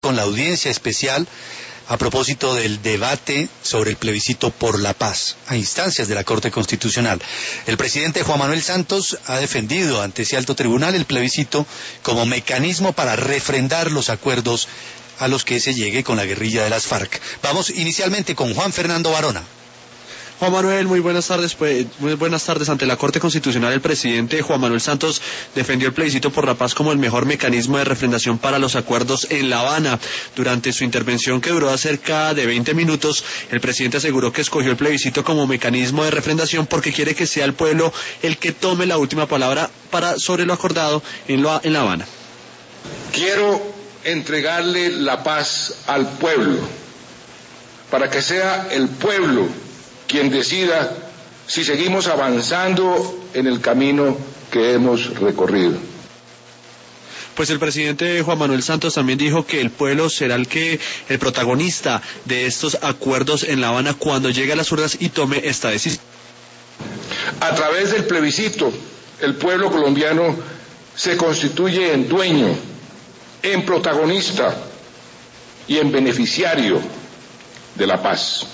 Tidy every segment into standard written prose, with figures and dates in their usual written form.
con la audiencia especial a propósito del debate sobre el plebiscito por la paz, a instancias de la Corte Constitucional. El presidente Juan Manuel Santos ha defendido ante ese alto tribunal el plebiscito como mecanismo para refrendar los acuerdos a los que se llegue con la guerrilla de las FARC. Vamos inicialmente con Juan Fernando Barona. Juan Manuel, muy buenas tardes. Muy buenas tardes. Ante la Corte Constitucional, el presidente Juan Manuel Santos defendió el plebiscito por la paz como el mejor mecanismo de refrendación para los acuerdos en La Habana. Durante su intervención, que duró cerca de 20 minutos, el presidente aseguró que escogió el plebiscito como mecanismo de refrendación porque quiere que sea el pueblo el que tome la última palabra sobre lo acordado en La Habana. Quiero entregarle la paz al pueblo, para que sea el pueblo quien decida si seguimos avanzando en el camino que hemos recorrido. Pues el presidente Juan Manuel Santos también dijo que el pueblo será el protagonista de estos acuerdos en La Habana cuando llegue a las urnas y tome esta decisión. A través del plebiscito, el pueblo colombiano se constituye en dueño, en protagonista y en beneficiario de la paz.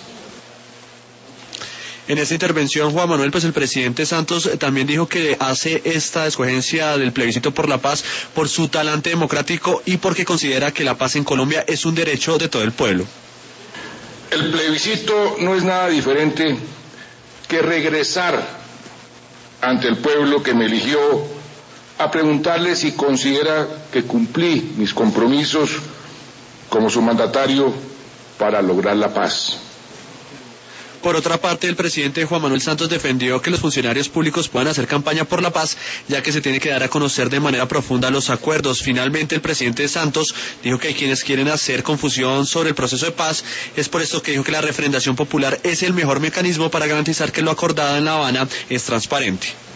En esta intervención, Juan Manuel, pues el presidente Santos también dijo que hace esta escogencia del plebiscito por la paz por su talante democrático y porque considera que la paz en Colombia es un derecho de todo el pueblo. El plebiscito no es nada diferente que regresar ante el pueblo que me eligió a preguntarle si considera que cumplí mis compromisos como su mandatario para lograr la paz. Por otra parte, el presidente Juan Manuel Santos defendió que los funcionarios públicos puedan hacer campaña por la paz, ya que se tiene que dar a conocer de manera profunda los acuerdos. Finalmente, el presidente Santos dijo que hay quienes quieren hacer confusión sobre el proceso de paz. Es por esto que dijo que la refrendación popular es el mejor mecanismo para garantizar que lo acordado en La Habana es transparente.